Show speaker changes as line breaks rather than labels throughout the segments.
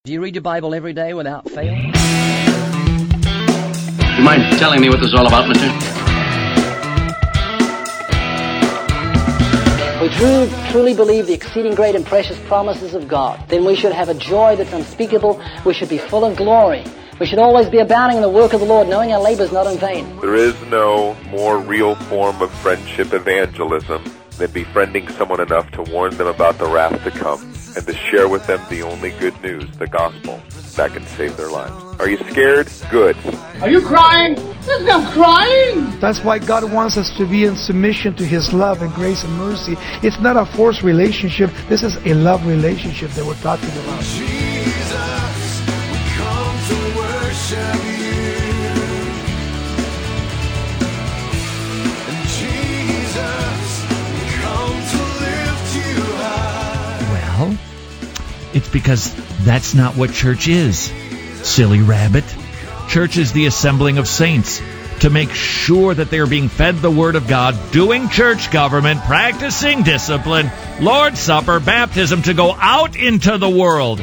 Do you read your Bible every day without fail?
You mind telling me what this is all about, mister?
We truly believe the exceeding great and precious promises of God. Then we should have a joy that's unspeakable. We should be full of glory. We should always be abounding in the work of the Lord, knowing our labor is not in vain.
There is no more real form of friendship evangelism than befriending someone enough to warn them about the wrath to come and to share with them the only good news, the gospel, that can save their lives. Are you scared? Good.
Are you crying? There's no crying!
That's why God wants us to be in submission to His love and grace and mercy. It's not a forced relationship. This is a love relationship that we're talking about.
Jesus, we come to worship you. And Jesus, we come to lift you high.
Well, it's because that's not what church is, silly rabbit. Church is the assembling of saints to make sure that they are being fed the Word of God, doing church government, practicing discipline, Lord's Supper, baptism, to go out into the world.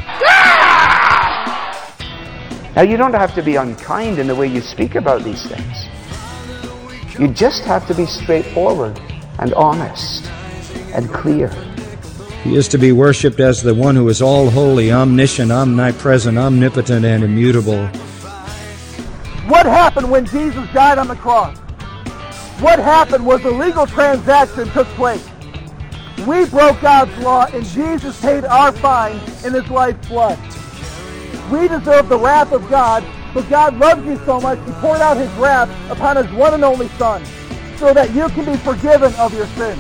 Now, you don't have to be unkind in the way you speak about these things. You just have to be straightforward and honest and clear.
He is to be worshipped as the one who is all holy, omniscient, omnipresent, omnipotent, and immutable.
What happened when Jesus died on the cross? What happened was a legal transaction took place. We broke God's law and Jesus paid our fine in His life's blood. We deserve the wrath of God, but God loves you so much He poured out His wrath upon His one and only Son so that you can be forgiven of your sins.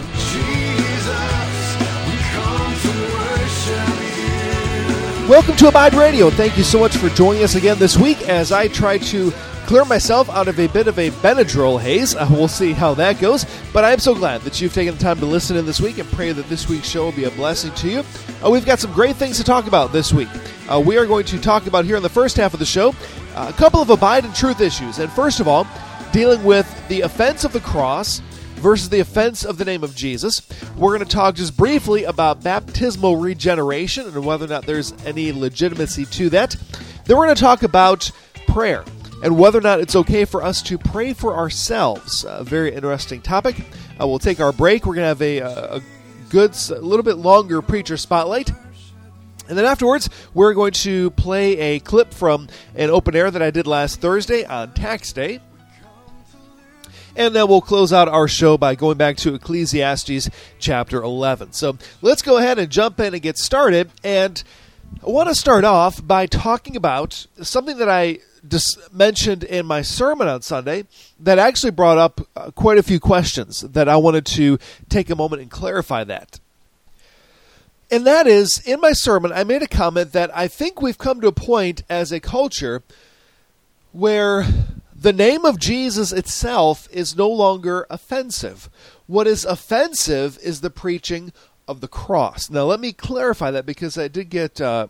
Welcome to Abide Radio. Thank you so much for joining us again this week as I try to clear myself out of a bit of a Benadryl haze. We'll see how that goes. But I am so glad that you've taken the time to listen in this week and pray that this week's show will be a blessing to you. We've got some great things to talk about this week. We are going to talk about here in the first half of the show a couple of Abide and Truth issues. And first of all, dealing with the offense of the cross versus the offense of the name of Jesus. We're going to talk just briefly about baptismal regeneration and whether or not there's any legitimacy to that. Then we're going to talk about prayer and whether or not it's okay for us to pray for ourselves. A very interesting topic. We'll take our break. We're going to have a little bit longer preacher spotlight. And then afterwards, we're going to play a clip from an open air that I did last Thursday on Tax Day. And then we'll close out our show by going back to Ecclesiastes chapter 11. So let's go ahead and jump in and get started. And I want to start off by talking about something that I just mentioned in my sermon on Sunday that actually brought up quite a few questions that I wanted to take a moment and clarify that. And that is, in my sermon, I made a comment that I think we've come to a point as a culture where the name of Jesus itself is no longer offensive. What is offensive is the preaching of the cross. Now, let me clarify that because I did get a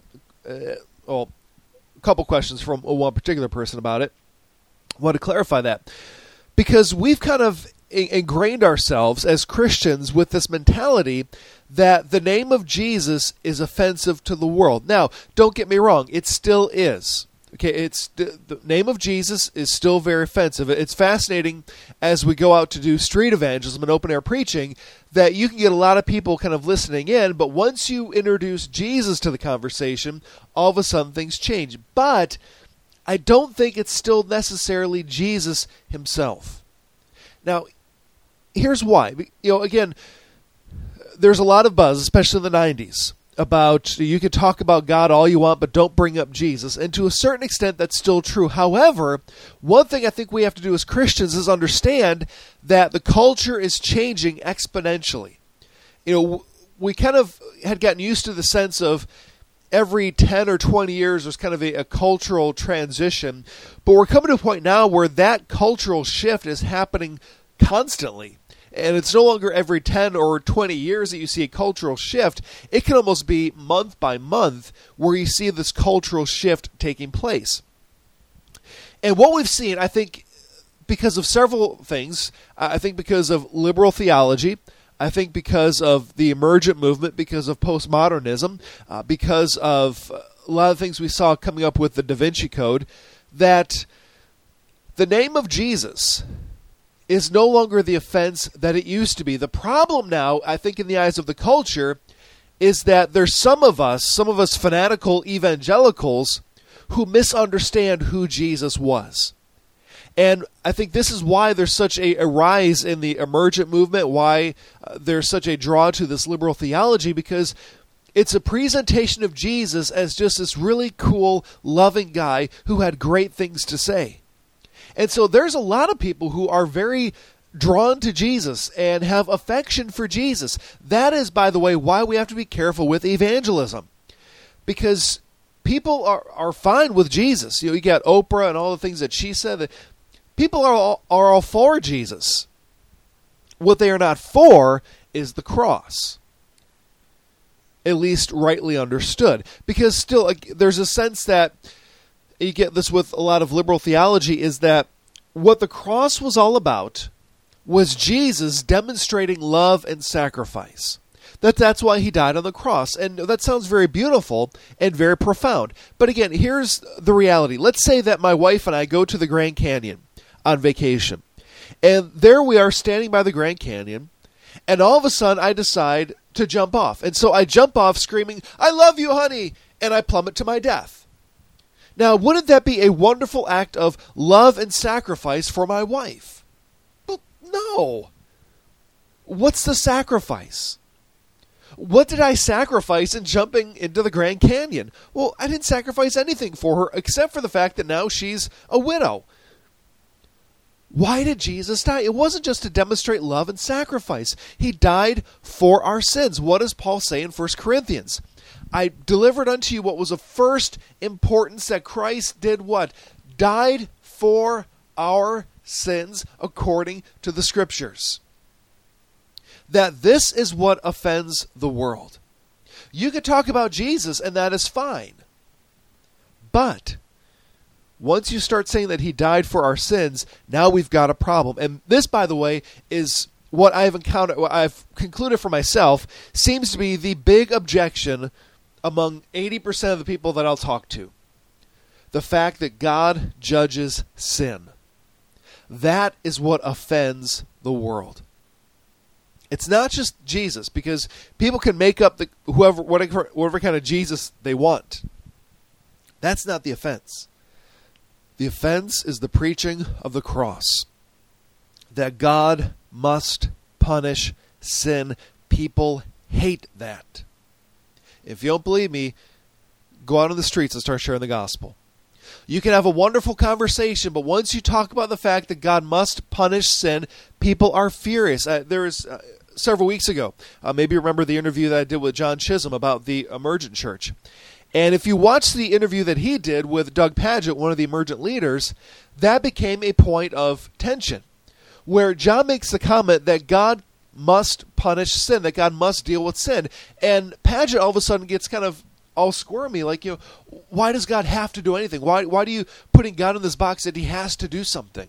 couple questions from one particular person about it. I want to clarify that because we've kind of ingrained ourselves as Christians with this mentality that the name of Jesus is offensive to the world. Now, don't get me wrong, it still is. Okay, it's the name of Jesus is still very offensive. It's fascinating as we go out to do street evangelism and open-air preaching that you can get a lot of people kind of listening in, but once you introduce Jesus to the conversation, all of a sudden things change. But I don't think it's still necessarily Jesus himself. Now, here's why. Again, there's a lot of buzz, especially in the 90s, about you can talk about God all you want, but don't bring up Jesus. And to a certain extent, that's still true. However, one thing I think we have to do as Christians is understand that the culture is changing exponentially. We kind of had gotten used to the sense of every 10 or 20 years there's kind of a cultural transition, but we're coming to a point now where that cultural shift is happening constantly. And it's no longer every 10 or 20 years that you see a cultural shift. It can almost be month by month where you see this cultural shift taking place. And what we've seen, I think, because of several things, I think because of liberal theology, I think because of the emergent movement, because of postmodernism, because of a lot of things we saw coming up with the Da Vinci Code, that the name of Jesus is no longer the offense that it used to be. The problem now, I think, in the eyes of the culture, is that there's some of us fanatical evangelicals, who misunderstand who Jesus was. And I think this is why there's such a rise in the emergent movement, why there's such a draw to this liberal theology, because it's a presentation of Jesus as just this really cool, loving guy who had great things to say. And so there's a lot of people who are very drawn to Jesus and have affection for Jesus. That is, by the way, why we have to be careful with evangelism. Because people are fine with Jesus. You got Oprah and all the things that she said. That people are all for Jesus. What they are not for is the cross. At least rightly understood. Because still, there's a sense that, you get this with a lot of liberal theology, is that what the cross was all about was Jesus demonstrating love and sacrifice. That's why he died on the cross. And that sounds very beautiful and very profound. But again, here's the reality. Let's say that my wife and I go to the Grand Canyon on vacation. And there we are standing by the Grand Canyon. And all of a sudden I decide to jump off. And so I jump off screaming, "I love you, honey!" And I plummet to my death. Now, wouldn't that be a wonderful act of love and sacrifice for my wife? Well, no. What's the sacrifice? What did I sacrifice in jumping into the Grand Canyon? Well, I didn't sacrifice anything for her except for the fact that now she's a widow. Why did Jesus die? It wasn't just to demonstrate love and sacrifice. He died for our sins. What does Paul say in 1 Corinthians? I delivered unto you what was of first importance, that Christ did what? Died for our sins according to the Scriptures. That this is what offends the world. You could talk about Jesus, and that is fine. But once you start saying that he died for our sins, now we've got a problem. And this, by the way, is what I've encountered, what I've concluded for myself, seems to be the big objection among 80% of the people that I'll talk to. The fact that God judges sin. That is what offends the world. It's not just Jesus, because people can make up whatever kind of Jesus they want. That's not the offense. The offense is the preaching of the cross. That God must punish sin. People hate that. If you don't believe me, go out on the streets and start sharing the gospel. You can have a wonderful conversation, but once you talk about the fact that God must punish sin, people are furious. There was several weeks ago, maybe you remember the interview that I did with John Chisholm about the Emergent Church. And if you watch the interview that he did with Doug Padgett, one of the Emergent leaders, that became a point of tension, where John makes the comment that God must punish sin, that God must deal with sin. And Padgett all of a sudden gets kind of all squirmy, like, why does God have to do anything? Why do you putting God in this box that he has to do something?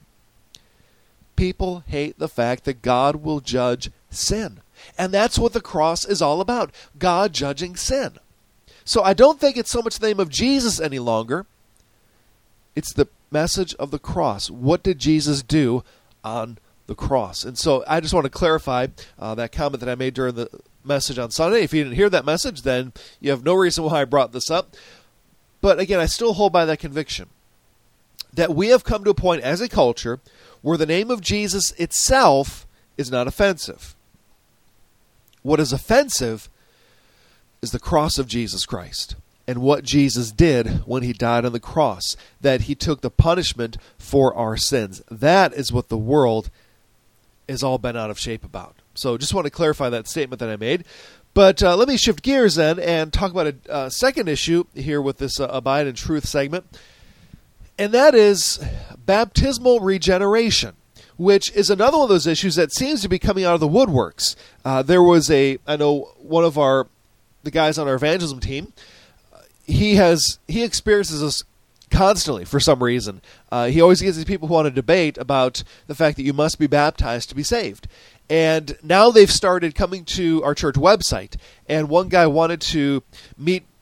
People hate the fact that God will judge sin. And that's what the cross is all about, God judging sin. So I don't think it's so much the name of Jesus any longer. It's the message of the cross. What did Jesus do on the cross? And so I just want to clarify that comment that I made during the message on Sunday. If you didn't hear that message, then you have no reason why I brought this up. But again, I still hold by that conviction that we have come to a point as a culture where the name of Jesus itself is not offensive. What is offensive is the cross of Jesus Christ and what Jesus did when he died on the cross, that he took the punishment for our sins. That is what the world is all bent out of shape about. So just want to clarify that statement that I made. But let me shift gears then and talk about a second issue here with this Abide in Truth segment. And that is baptismal regeneration, which is another one of those issues that seems to be coming out of the woodworks. There was I know one of the guys on our evangelism team, he experiences this constantly for some reason. He always gets these people who want to debate about the fact that you must be baptized to be saved. And now they've started coming to our church website. And one guy wanted to meet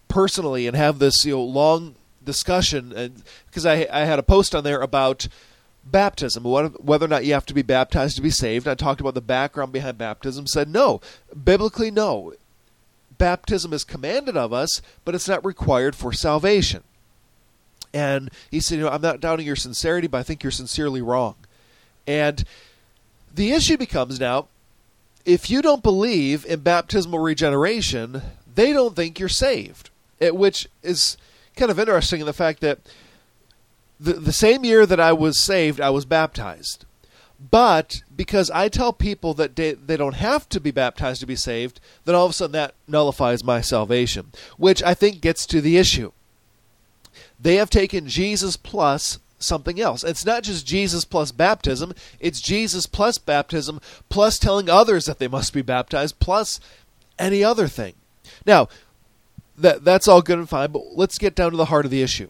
personally and have this long discussion, and because I had a post on there about baptism, whether or not you have to be baptized to be saved. I talked about the background behind baptism, said no, biblically no. Baptism is commanded of us, but it's not required for salvation. And he said, I'm not doubting your sincerity, but I think you're sincerely wrong. And the issue becomes now, if you don't believe in baptismal regeneration, they don't think you're saved, which is kind of interesting in the fact that the same year that I was saved, I was baptized. But because I tell people that they don't have to be baptized to be saved, then all of a sudden that nullifies my salvation, which I think gets to the issue. They have taken Jesus plus something else. It's not just Jesus plus baptism, it's Jesus plus baptism plus telling others that they must be baptized plus any other thing. Now, that's all good and fine, but let's get down to the heart of the issue.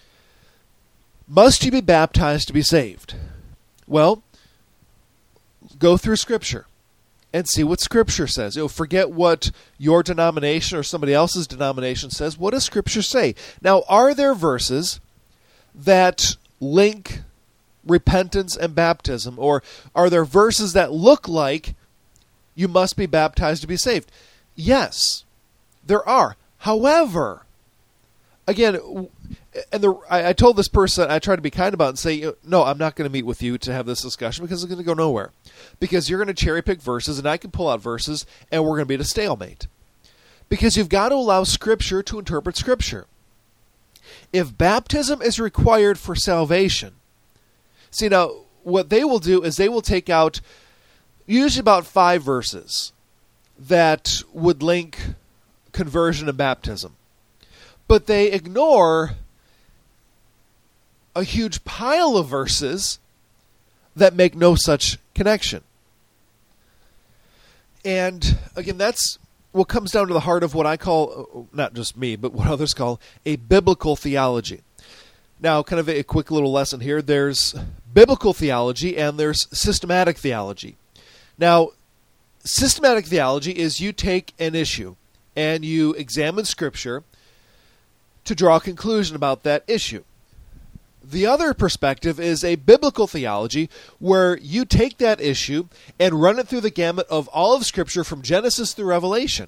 Must you be baptized to be saved? Well, go through Scripture and see what Scripture says. Forget what your denomination or somebody else's denomination says. What does Scripture say? Now, are there verses that link repentance and baptism, or are there verses that look like you must be baptized to be saved? Yes, there are. However, again, I told this person, I tried to be kind about it and say, no, I'm not going to meet with you to have this discussion because it's going to go nowhere. Because you're going to cherry pick verses and I can pull out verses and we're going to be at a stalemate. Because you've got to allow Scripture to interpret Scripture. If baptism is required for salvation, see now, what they will do is they will take out usually about 5 verses that would link conversion and baptism. But they ignore a huge pile of verses that make no such connection. And again, that's what comes down to the heart of what I call, not just me, but what others call a biblical theology. Now, kind of a quick little lesson here. There's biblical theology and there's systematic theology. Now, systematic theology is you take an issue and you examine Scripture to draw a conclusion about that issue. The other perspective is a biblical theology where you take that issue and run it through the gamut of all of Scripture from Genesis through Revelation.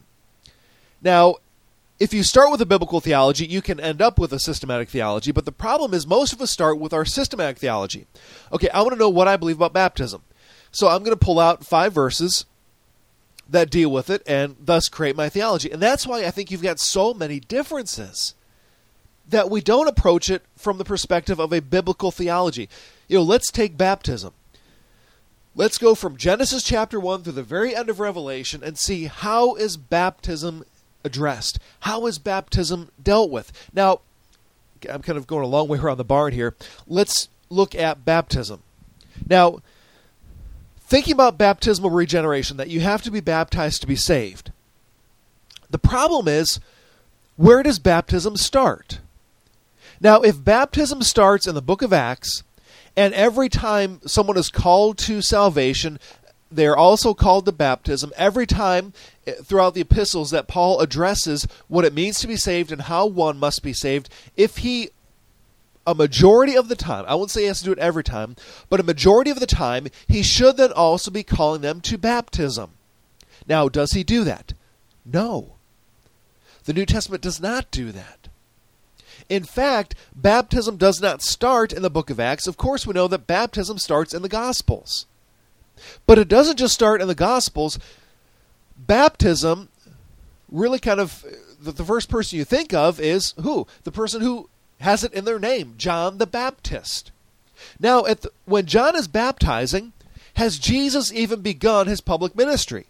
Now, if you start with a biblical theology, you can end up with a systematic theology, but the problem is most of us start with our systematic theology. Okay, I want to know what I believe about baptism. So I'm going to pull out 5 verses that deal with it and thus create my theology. And that's why I think you've got so many differences, that we don't approach it from the perspective of a biblical theology. Let's take baptism. Let's go from Genesis chapter 1 through the very end of Revelation and see how is baptism addressed? How is baptism dealt with? Now, I'm kind of going a long way around the barn here. Let's look at baptism. Now, thinking about baptismal regeneration, that you have to be baptized to be saved. The problem is, where does baptism start? Now, if baptism starts in the book of Acts, and every time someone is called to salvation, they're also called to baptism, every time throughout the epistles that Paul addresses what it means to be saved and how one must be saved, if he, a majority of the time, I won't say he has to do it every time, but a majority of the time, he should then also be calling them to baptism. Now, does he do that? No. The New Testament does not do that. In fact, baptism does not start in the book of Acts. Of course, we know that baptism starts in the Gospels. But it doesn't just start in the Gospels. Baptism, really kind of, the first person you think of is who? The person who has it in their name, John the Baptist. Now, when John is baptizing, has Jesus even begun his public ministry?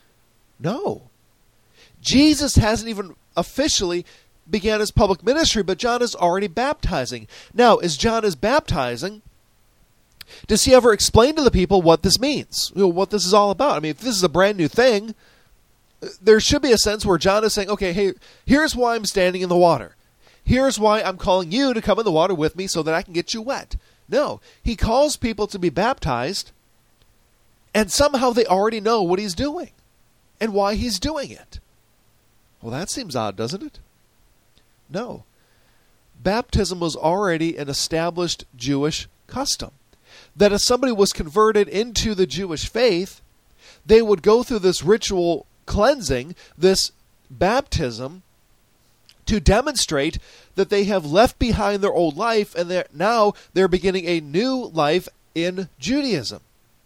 No. Jesus hasn't even officially began his public ministry, but John is already baptizing. Now, as John is baptizing, does he ever explain to the people what this means? What this is all about? I mean, if this is a brand new thing, there should be a sense where John is saying, okay, hey, here's why I'm standing in the water. Here's why I'm calling you to come in the water with me so that I can get you wet. No, he calls people to be baptized, and somehow they already know what he's doing and why he's doing it. Well, that seems odd, doesn't it? No. Baptism was already an established Jewish custom. That if somebody was converted into the Jewish faith, they would go through this ritual cleansing, this baptism, to demonstrate that they have left behind their old life and now they're beginning a new life in Judaism.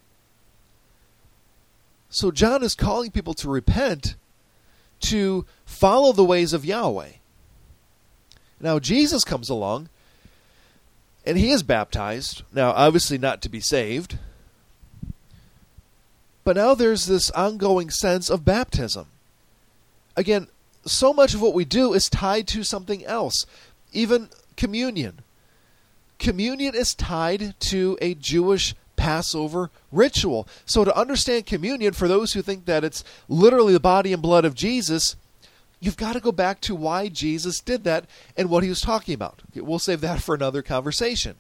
So John is calling people to repent, to follow the ways of Yahweh. Now Jesus comes along, and he is baptized. Now, obviously not to be saved. But now there's this ongoing sense of baptism. Again, so much of what we do is tied to something else. Even communion. Communion is tied to a Jewish Passover ritual. So to understand communion, for those who think that it's literally the body and blood of Jesus, you've got to go back to why Jesus did that and what he was talking about. We'll save that for another conversation.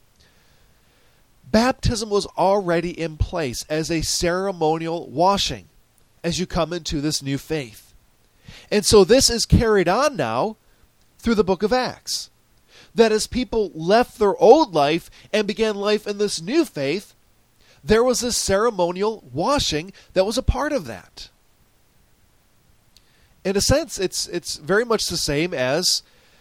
Baptism was already in place as a ceremonial washing as you come into this new faith. And so this is carried on now through the book of Acts. That as people left their old life and began life in this new faith, there was this ceremonial washing that was a part of that. In a sense, it's very much the same as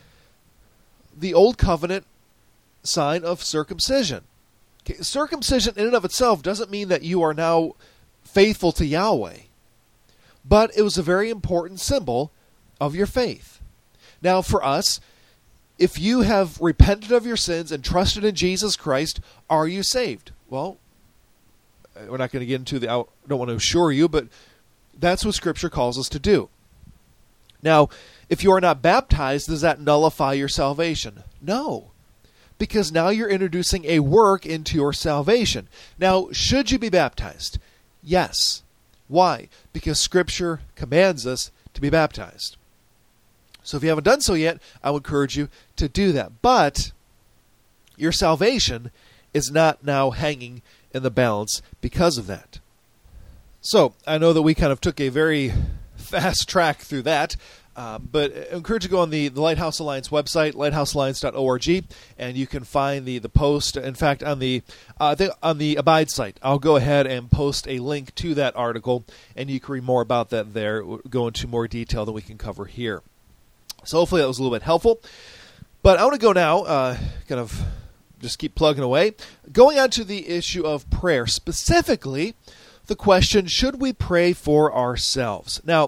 the old covenant sign of circumcision. Okay, circumcision in and of itself doesn't mean that you are now faithful to Yahweh, but it was a very important symbol of your faith. Now for us, if you have repented of your sins and trusted in Jesus Christ, are you saved? Well, we're not going to get into I don't want to assure you, but that's what Scripture calls us to do. Now, if you are not baptized, does that nullify your salvation? No, because now you're introducing a work into your salvation. Now, should you be baptized? Yes. Why? Because Scripture commands us to be baptized. So if you haven't done so yet, I would encourage you to do that. But your salvation is not now hanging in the balance because of that. So I know that we kind of took a very fast track through that, but I encourage you to go on the Lighthouse Alliance website, lighthousealliance.org, and you can find the post. In fact, on the Abide site, I'll go ahead and post a link to that article, and you can read more about that there, go into more detail than we can cover here. So hopefully that was a little bit helpful. But I want to go now, kind of just keep plugging away, going on to the issue of prayer, specifically the question, should we pray for ourselves? Now,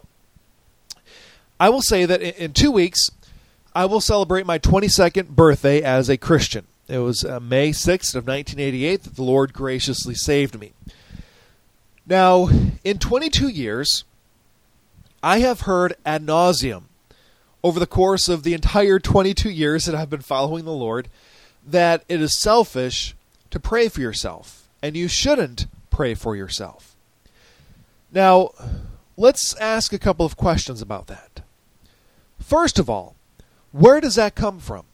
I will say that in 2 weeks, I will celebrate my 22nd birthday as a Christian. It was May 6th of 1988 that the Lord graciously saved me. Now, in 22 years, I have heard ad nauseum over the course of the entire 22 years that I've been following the Lord that it is selfish to pray for yourself, and you shouldn't pray for yourself. Now, let's ask a couple of questions about that. First of all, where does that come from?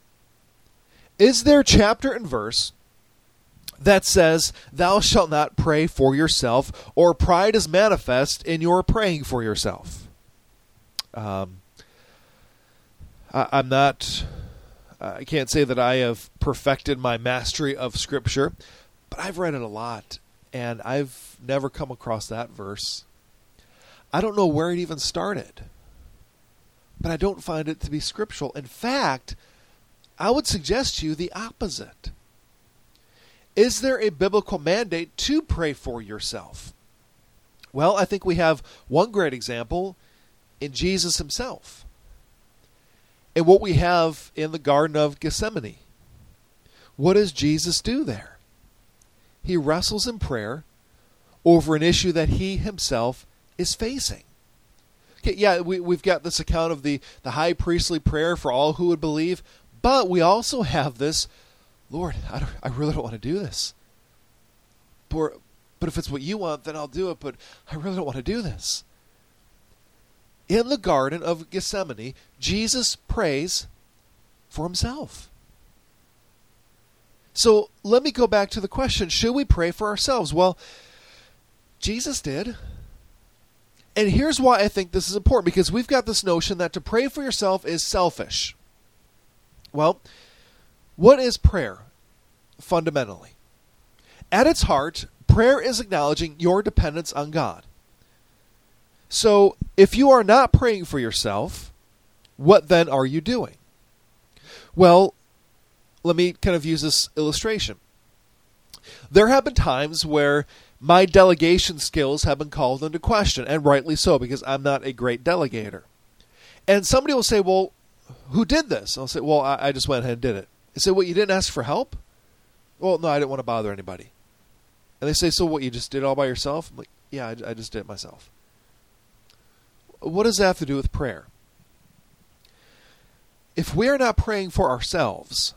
Is there chapter and verse that says, thou shalt not pray for yourself, or pride is manifest in your praying for yourself? I can't say that I have perfected my mastery of Scripture, but I've read it a lot, and I've never come across that verse. I don't know where it even started, but I don't find it to be scriptural. In fact, I would suggest to you the opposite. Is there a biblical mandate to pray for yourself? Well, I think we have one great example in Jesus himself, and what we have in the Garden of Gethsemane. What does Jesus do there? He wrestles in prayer over an issue that he himself is facing. Okay, yeah, we've got this account of the high priestly prayer for all who would believe, but we also have this, Lord, I really don't want to do this. But if it's what you want, then I'll do it, but I really don't want to do this. In the Garden of Gethsemane, Jesus prays for himself. So let me go back to the question, should we pray for ourselves? Well, Jesus did. And here's why I think this is important, because we've got this notion that to pray for yourself is selfish. Well, what is prayer fundamentally? At its heart, prayer is acknowledging your dependence on God. So, if you are not praying for yourself, what then are you doing? Well, let me kind of use this illustration. There have been times where my delegation skills have been called into question, and rightly so, because I'm not a great delegator. And somebody will say, well, who did this? I'll say, well, I just went ahead and did it. They say, well, you didn't ask for help? Well, no, I didn't want to bother anybody. And they say, so what, you just did it all by yourself? I'm like, yeah, I just did it myself. What does that have to do with prayer? If we are not praying for ourselves,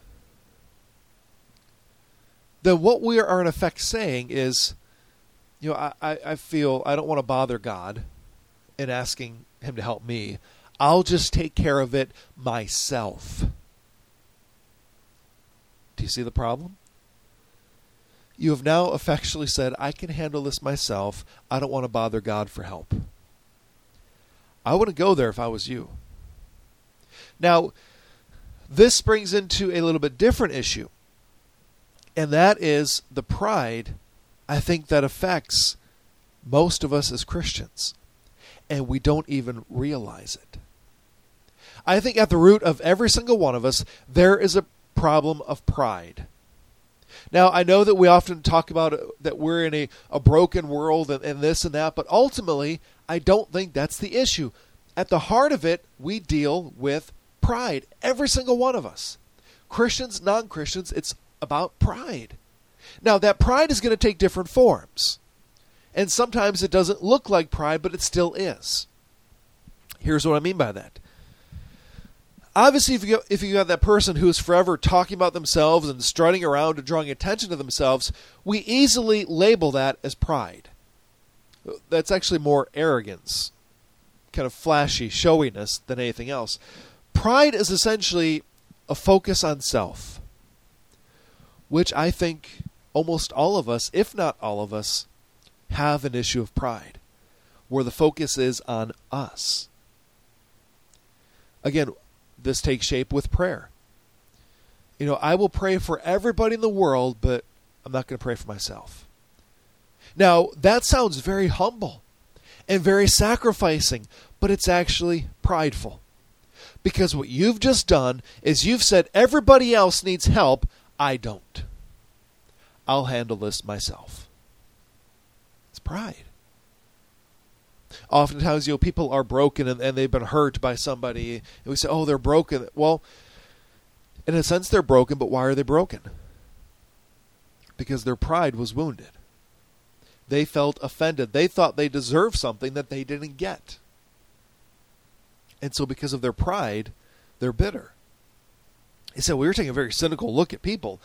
then what we are in effect saying is, I feel I don't want to bother God in asking him to help me. I'll just take care of it myself. Do you see the problem? You have now effectually said, I can handle this myself. I don't want to bother God for help. I wouldn't go there if I was you. Now, this brings into a little bit different issue, and that is the pride, I think, that affects most of us as Christians, and we don't even realize it. I think at the root of every single one of us, there is a problem of pride. Now, I know that we often talk about that we're in a broken world and this and that, but ultimately, I don't think that's the issue. At the heart of it, we deal with pride. Every single one of us. Christians, non-Christians, it's about pride. Now, that pride is going to take different forms. And sometimes it doesn't look like pride, but it still is. Here's what I mean by that. Obviously, if you have that person who is forever talking about themselves and strutting around and drawing attention to themselves, we easily label that as pride. That's actually more arrogance, kind of flashy showiness than anything else. Pride is essentially a focus on self, which I think almost all of us, if not all of us, have an issue of pride, where the focus is on us. Again, this takes shape with prayer. I will pray for everybody in the world, but I'm not going to pray for myself. Now, that sounds very humble and very sacrificing, but it's actually prideful. Because what you've just done is you've said everybody else needs help, I don't. I'll handle this myself. It's pride. Oftentimes, people are broken and they've been hurt by somebody, and we say, oh, they're broken. Well, in a sense, they're broken, but why are they broken? Because their pride was wounded. They felt offended. They thought they deserved something that they didn't get. And so because of their pride, they're bitter. He said, well, you're taking a very cynical look at people.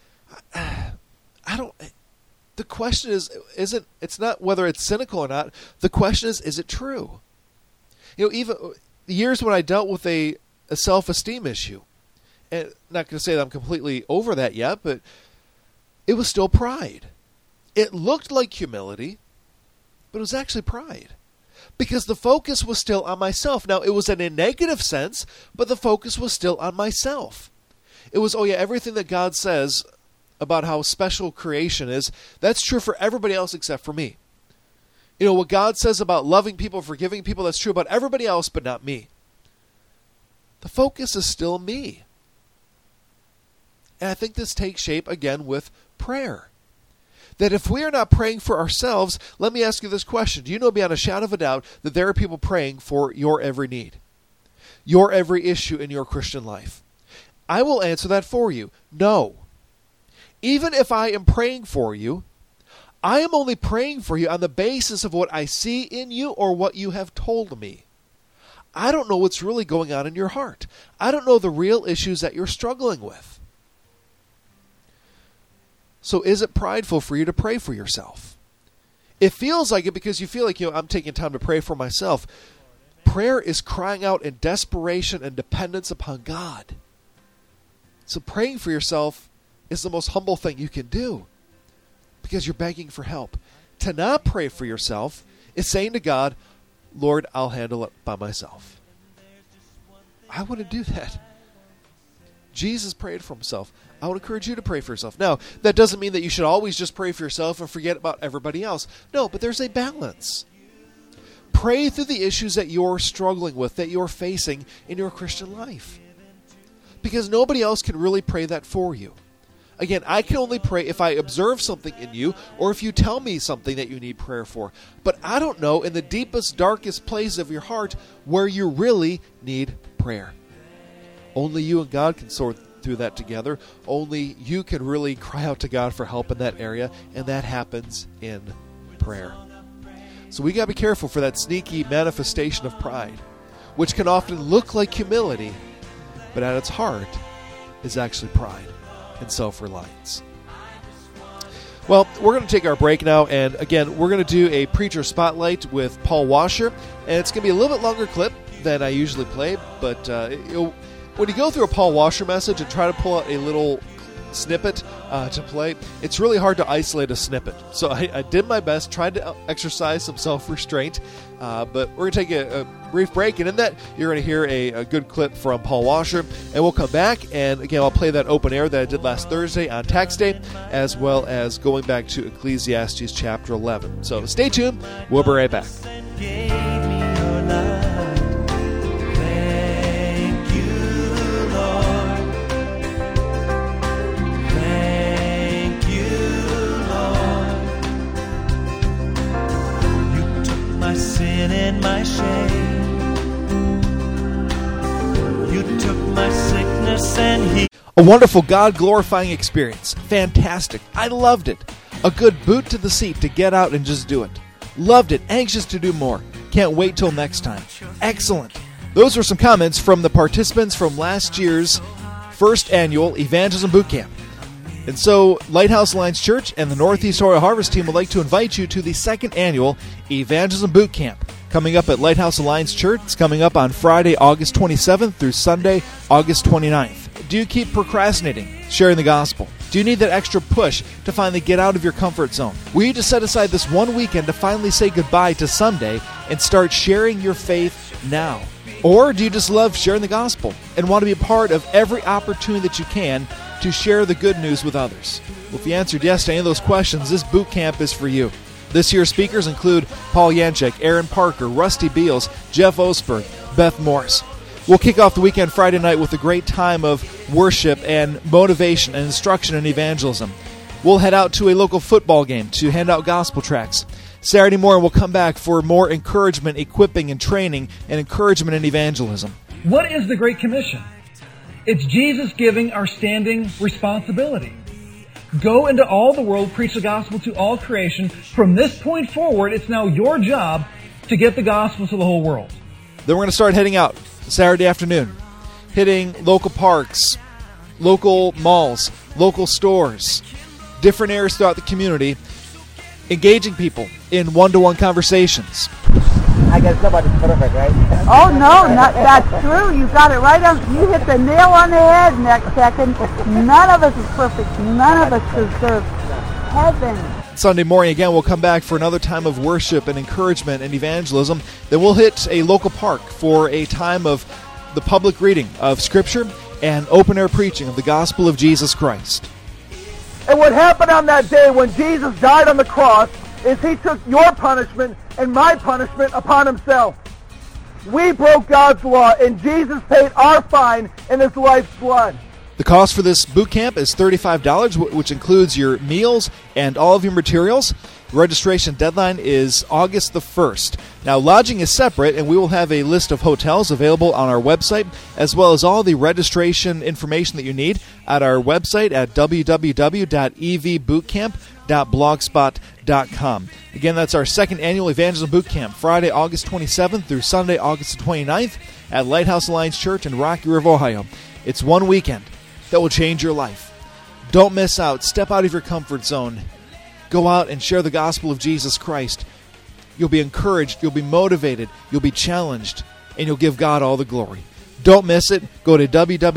The question it's not whether it's cynical or not. The question is it true? Even the years when I dealt with a self-esteem issue, and I'm not going to say that I'm completely over that yet, but it was still pride. It looked like humility, but it was actually pride. Because the focus was still on myself. Now, it was in a negative sense, but the focus was still on myself. It was, everything that God says about how special creation is, that's true for everybody else except for me. What God says about loving people, forgiving people, that's true about everybody else but not me. The focus is still me. And I think this takes shape again with prayer. That if we are not praying for ourselves, let me ask you this question. Do you know beyond a shadow of a doubt that there are people praying for your every need? Your every issue in your Christian life? I will answer that for you. No. Even if I am praying for you, I am only praying for you on the basis of what I see in you or what you have told me. I don't know what's really going on in your heart. I don't know the real issues that you're struggling with. So is it prideful for you to pray for yourself? It feels like it because you feel like, I'm taking time to pray for myself. Prayer is crying out in desperation and dependence upon God. So praying for yourself is the most humble thing you can do because you're begging for help. To not pray for yourself is saying to God, Lord, I'll handle it by myself. I wouldn't do that. Jesus prayed for himself. I would encourage you to pray for yourself. Now, that doesn't mean that you should always just pray for yourself and forget about everybody else. No, but there's a balance. Pray through the issues that you're struggling with, that you're facing in your Christian life. Because nobody else can really pray that for you. Again, I can only pray if I observe something in you or if you tell me something that you need prayer for. But I don't know in the deepest, darkest place of your heart where you really need prayer. Only you and God can sort through that together. Only you can really cry out to God for help in that area, and that happens in prayer. So we got to be careful for that sneaky manifestation of pride, which can often look like humility, but at its heart is actually pride and self-reliance. Well, we're going to take our break now, and again, we're going to do a preacher spotlight with Paul Washer, and it's going to be a little bit longer clip than I usually play, but when you go through a Paul Washer message and try to pull out a little snippet to play, it's really hard to isolate a snippet. So I did my best, tried to exercise some self-restraint, but we're going to take a brief break, and in that, you're going to hear a good clip from Paul Washer, and we'll come back, and again, I'll play that open air that I did last Thursday on Tax Day, as well as going back to Ecclesiastes chapter 11. So stay tuned. We'll be right back.
Sin and my shame. You took my sickness and he.
A wonderful God-glorifying experience. Fantastic. I loved it. A good boot to the seat to get out and just do it. Loved it. Anxious to do more. Can't wait till next time. Excellent. Those were some comments from the participants from last year's first annual Evangelism Boot Camp. And so, Lighthouse Alliance Church and the Northeast Ohio Harvest Team would like to invite you to the second annual Evangelism Boot Camp coming up at Lighthouse Alliance Church. It's coming up on Friday, August 27th through Sunday, August 29th. Do you keep procrastinating sharing the gospel? Do you need that extra push to finally get out of your comfort zone? Will you just set aside this one weekend to finally say goodbye to Sunday and start sharing your faith now? Or do you just love sharing the gospel and want to be a part of every opportunity that you can to share the good news with others? Well, if you answered yes to any of those questions, this boot camp is for you. This year's speakers include Paul Yanchek, Aaron Parker, Rusty Beals, Jeff Osberg, Beth Morris. We'll kick off the weekend Friday night with a great time of worship and motivation and instruction in evangelism. We'll head out to a local football game to hand out gospel tracts. Saturday morning, we'll come back for more encouragement, equipping, and training, and encouragement in evangelism.
What is the Great Commission? It's Jesus giving our standing responsibility. Go into all the world, preach the gospel to all creation. From this point forward, it's now your job to get the gospel to the whole world.
Then we're going to start heading out Saturday afternoon, hitting local parks, local malls, local stores, different areas throughout the community, engaging people in one-to-one conversations.
I guess nobody's perfect, right? Oh, no, that's true. You got it right on. You hit the nail on the head next second. None of us is perfect. None of us deserve heaven.
Sunday morning, again, we'll come back for another time of worship and encouragement and evangelism. Then we'll hit a local park for a time of the public reading of Scripture and open-air preaching of the gospel of Jesus Christ.
And what happened on that day when Jesus died on the cross is he took your punishment and my punishment upon himself. We broke God's law, and Jesus paid our fine in his life's blood.
The cost for this boot camp is $35, which includes your meals and all of your materials. The registration deadline is August the 1st. Now, lodging is separate, and we will have a list of hotels available on our website, as well as all the registration information that you need at our website at www.evbootcamp.blogspot.com. Again, that's our second annual Evangelism Boot Camp, Friday, August 27th through Sunday, August 29th at Lighthouse Alliance Church in Rocky River, Ohio. It's one weekend that will change your life. Don't miss out. Step out of your comfort zone. Go out and share the gospel of Jesus Christ. You'll be encouraged, you'll be motivated, you'll be challenged, and you'll give God all the glory. Don't miss it. Go to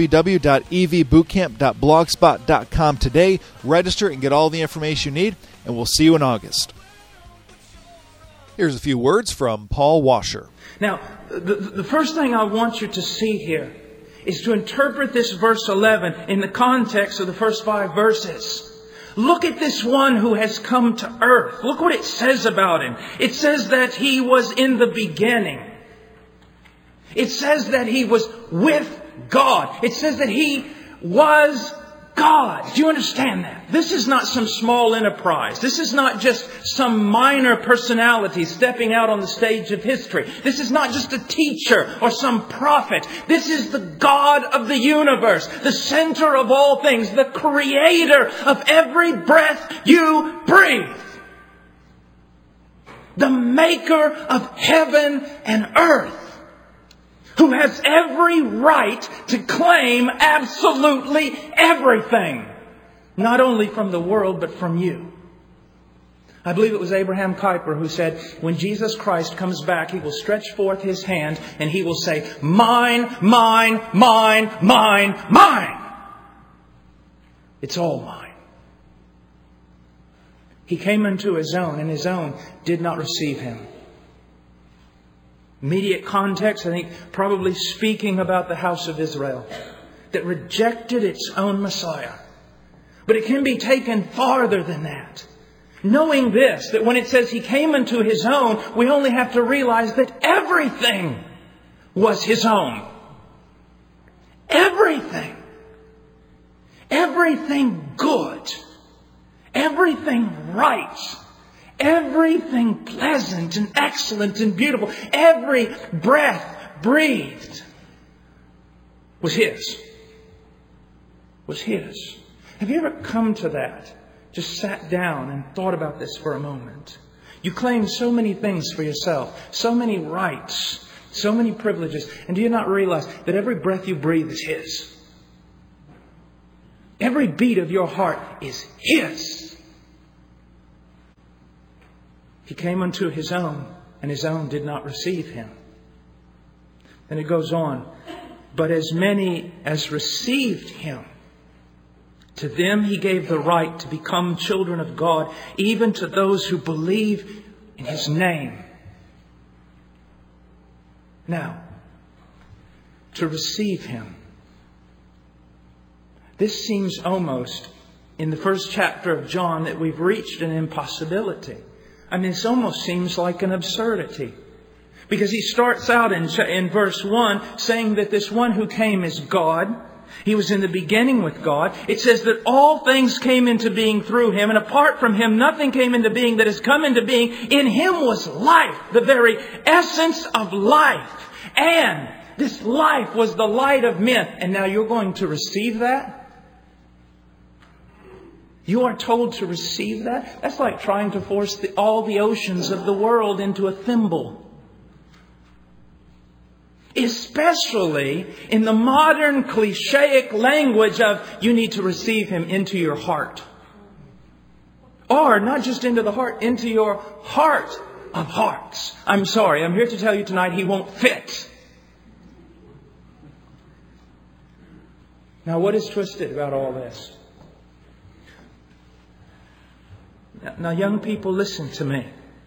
www.evbootcamp.blogspot.com today, register, and get all the information you need, and we'll see you in August. Here's a few words from Paul Washer.
Now, the first thing I want you to see here is to interpret this verse 11 in the context of the first 5 verses. Look at this one who has come to earth. Look what it says about Him. It says that He was in the beginning. It says that He was with God. It says that He was God. Do you understand that? This is not some small enterprise. This is not just some minor personality stepping out on the stage of history. This is not just a teacher or some prophet. This is the God of the universe, the center of all things, the creator of every breath you breathe. The maker of heaven and earth, who has every right to claim absolutely everything. Not only from the world, but from you. I believe it was Abraham Kuyper who said, when Jesus Christ comes back, He will stretch forth His hand and He will say, mine, mine, mine, mine, mine. It's all mine. He came into His own, and His own did not receive Him. Immediate context, I think, probably speaking about the house of Israel that rejected its own Messiah. But it can be taken farther than that. Knowing this, that when it says He came into His own, we only have to realize that everything was His own. Everything. Everything good. Everything right. Everything pleasant and excellent and beautiful. Every breath breathed was His. Was His. Have you ever come to that? Just sat down and thought about this for a moment. You claim so many things for yourself. So many rights. So many privileges. And do you not realize that every breath you breathe is His? Every beat of your heart is His. He came unto His own, and His own did not receive Him. Then it goes on. But as many as received Him, to them He gave the right to become children of God, even to those who believe in His name. Now, to receive Him. This seems almost, in the first chapter of John, that we've reached an impossibility. I mean, this almost seems like an absurdity. Because he starts out in verse 1 saying that this one who came is God. He was in the beginning with God. It says that all things came into being through Him, and apart from Him, nothing came into being that has come into being. In Him was life, the very essence of life. And this life was the light of men. And now you're going to receive that? You are told to receive that? That's like trying to force all the oceans of the world into a thimble. Especially in the modern clichéic language of you need to receive Him into your heart. Or not just into the heart, into your heart of hearts. I'm sorry, I'm here to tell you tonight He won't fit. Now what is twisted about all this? Now, young people, listen to me.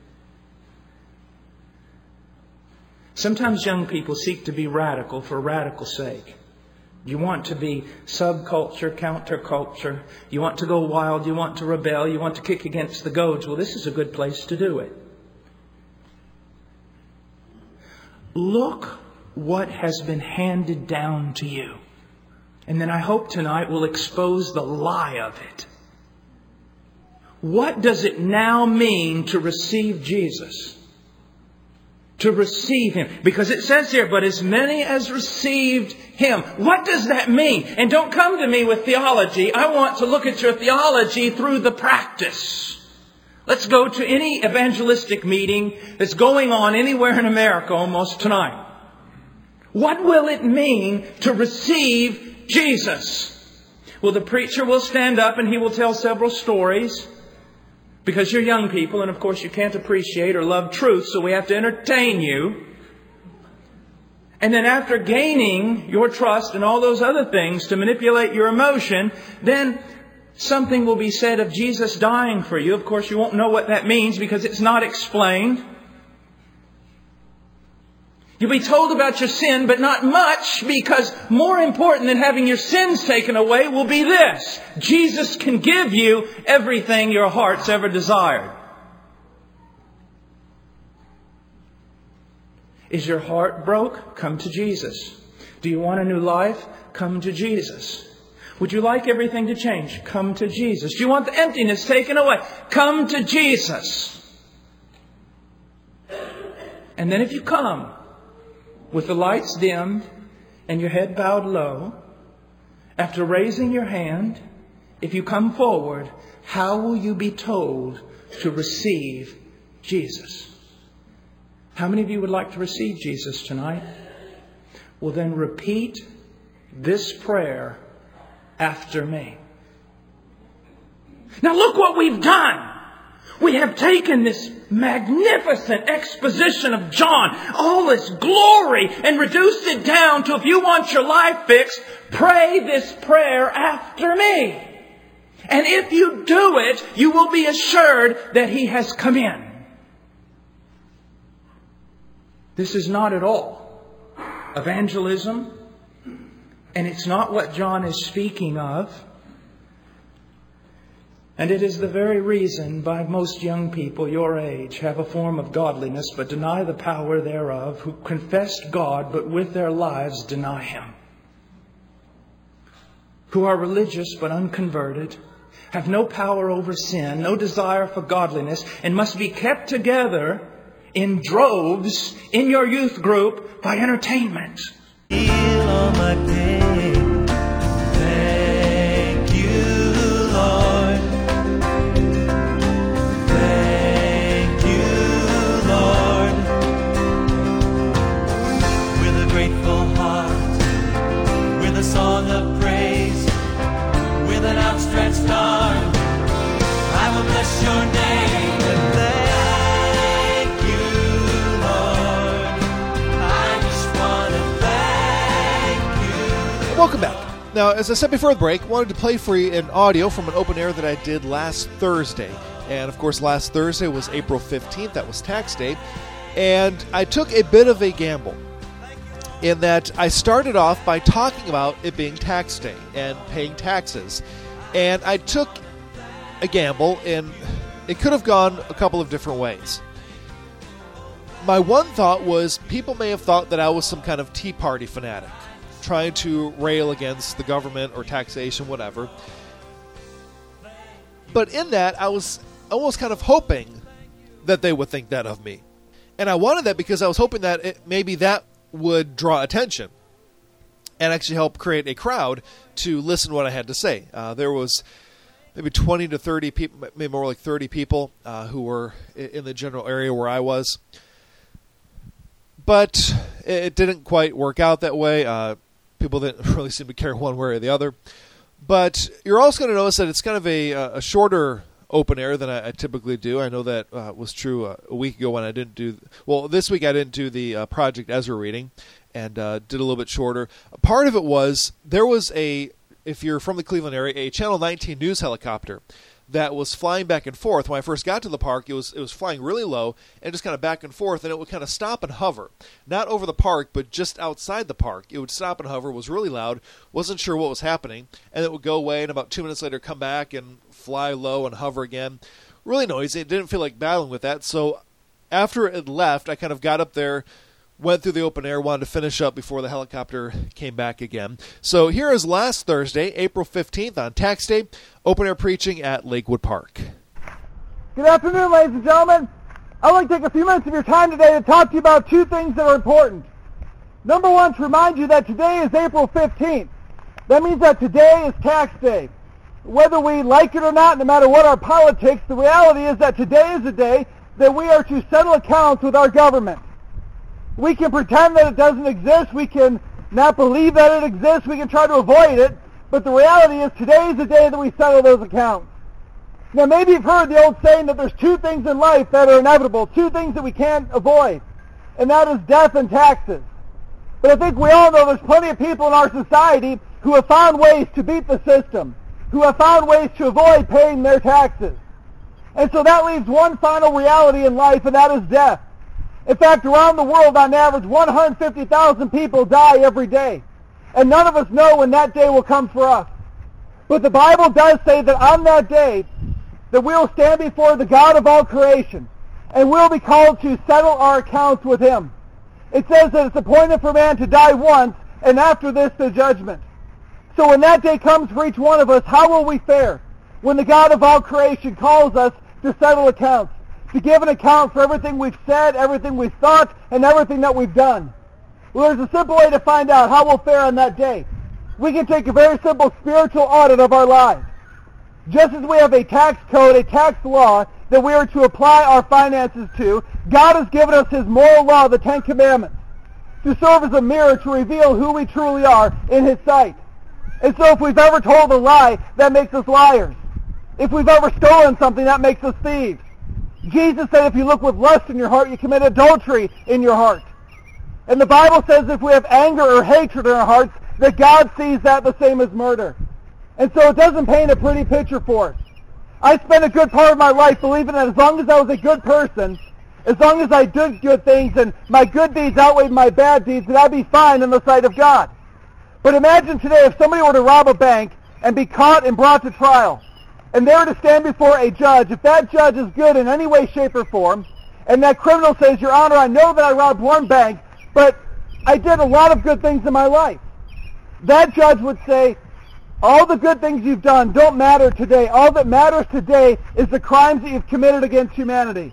Sometimes young people seek to be radical for radical's sake. You want to be subculture, counterculture. You want to go wild. You want to rebel. You want to kick against the goads. Well, this is a good place to do it. Look what has been handed down to you. And then I hope tonight we'll expose the lie of it. What does it now mean to receive Jesus? To receive Him. Because it says here, but as many as received Him. What does that mean? And don't come to me with theology. I want to look at your theology through the practice. Let's go to any evangelistic meeting that's going on anywhere in America almost tonight. What will it mean to receive Jesus? Well, the preacher will stand up and he will tell several stories. Because you're young people, and of course you can't appreciate or love truth, so we have to entertain you. And then after gaining your trust and all those other things to manipulate your emotion, then something will be said of Jesus dying for you. Of course you won't know what that means because it's not explained. You'll be told about your sin, but not much, because more important than having your sins taken away will be this: Jesus can give you everything your heart's ever desired. Is your heart broke? Come to Jesus. Do you want a new life? Come to Jesus. Would you like everything to change? Come to Jesus. Do you want the emptiness taken away? Come to Jesus. And then if you come with the lights dimmed and your head bowed low, after raising your hand, if you come forward, how will you be told to receive Jesus? How many of you would like to receive Jesus tonight? Well, then repeat this prayer after me. Now look what we've done. We have taken this magnificent exposition of John, all this glory, and reduced it down to, if you want your life fixed, pray this prayer after me. And if you do it, you will be assured that He has come in. This is not at all evangelism, and it's not what John is speaking of. And it is the very reason why most young people your age have a form of godliness but deny the power thereof, who confessed God but with their lives deny Him, who are religious but unconverted, have no power over sin, no desire for godliness, and must be kept together in droves in your youth group by entertainment.
Heal all my pain. Thank you, Lord. Thank you, Lord. With a grateful heart, with a song of praise, with an outstretched arm, I will bless your name and thank you, Lord. I just want to thank you.
Welcome back. Now, as I said before the break, I wanted to play for you an audio from an open air that I did last Thursday. And, of course, last Thursday was April 15th. That was tax day. And I took a bit of a gamble in that I started off by talking about it being tax day and paying taxes. And I took a gamble, and it could have gone a couple of different ways. My one thought was people may have thought that I was some kind of Tea Party fanatic, trying to rail against the government or taxation, whatever. But in that, I was almost kind of hoping that they would think that of me. And I wanted that because I was hoping that maybe that would draw attention and actually help create a crowd to listen to what I had to say. There was maybe 20 to 30 people, maybe more like 30 people who were in the general area where I was. But it didn't quite work out that way. People didn't really seem to care one way or the other. But you're also going to notice that it's kind of a shorter open air than I typically do. I know that was true a week ago when I didn't do... Well, this week I didn't do the Project Ezra reading and did a little bit shorter. Part of it was there was if you're from the Cleveland area, a Channel 19 news helicopter that was flying back and forth. When I first got to the park, it was flying really low and just kind of back and forth, and it would kind of stop and hover. Not over the park, but just outside the park. It would stop and hover, was really loud, wasn't sure what was happening, and it would go away, and about 2 minutes later come back and fly low and hover again. Really noisy. It didn't feel like battling with that, so after it left, I kind of got up there, went through the open air, wanted to finish up before the helicopter came back again. So here is last Thursday, April 15th on tax day, open air preaching at Lakewood Park.
Good afternoon, ladies and gentlemen. I'd like to take a few minutes of your time today to talk to you about two things that are important. Number one, to remind you that today is April 15th. That means that today is tax day. Whether we like it or not, no matter what our politics, the reality is that today is the day that we are to settle accounts with our government. We can pretend that it doesn't exist. We can not believe that it exists. We can try to avoid it. But the reality is today is the day that we settle those accounts. Now, maybe you've heard the old saying that there's two things in life that are inevitable, two things that we can't avoid, and that is death and taxes. But I think we all know there's plenty of people in our society who have found ways to beat the system, who have found ways to avoid paying their taxes. And so that leaves one final reality in life, and that is death. In fact, around the world, on average, 150,000 people die every day. And none of us know when that day will come for us. But the Bible does say that on that day, that we will stand before the God of all creation, and we'll be called to settle our accounts with Him. It says that it's appointed for man to die once, and after this, the judgment. So when that day comes for each one of us, how will we fare? When the God of all creation calls us to settle accounts, to give an account for everything we've said, everything we've thought, and everything that we've done. Well, there's a simple way to find out how we'll fare on that day. We can take a very simple spiritual audit of our lives. Just as we have a tax code, a tax law that we are to apply our finances to, God has given us His moral law, the Ten Commandments, to serve as a mirror to reveal who we truly are in His sight. And so if we've ever told a lie, that makes us liars. If we've ever stolen something, that makes us thieves. Jesus said if you look with lust in your heart, you commit adultery in your heart. And the Bible says if we have anger or hatred in our hearts, that God sees that the same as murder. And so it doesn't paint a pretty picture for us. I spent a good part of my life believing that as long as I was a good person, as long as I did good things and my good deeds outweighed my bad deeds, that I'd be fine in the sight of God. But imagine today if somebody were to rob a bank and be caught and brought to trial, and they were to stand before a judge. If that judge is good in any way, shape, or form, and that criminal says, Your Honor, I know that I robbed one bank, but I did a lot of good things in my life. That judge would say, all the good things you've done don't matter today. All that matters today is the crimes that you've committed against humanity.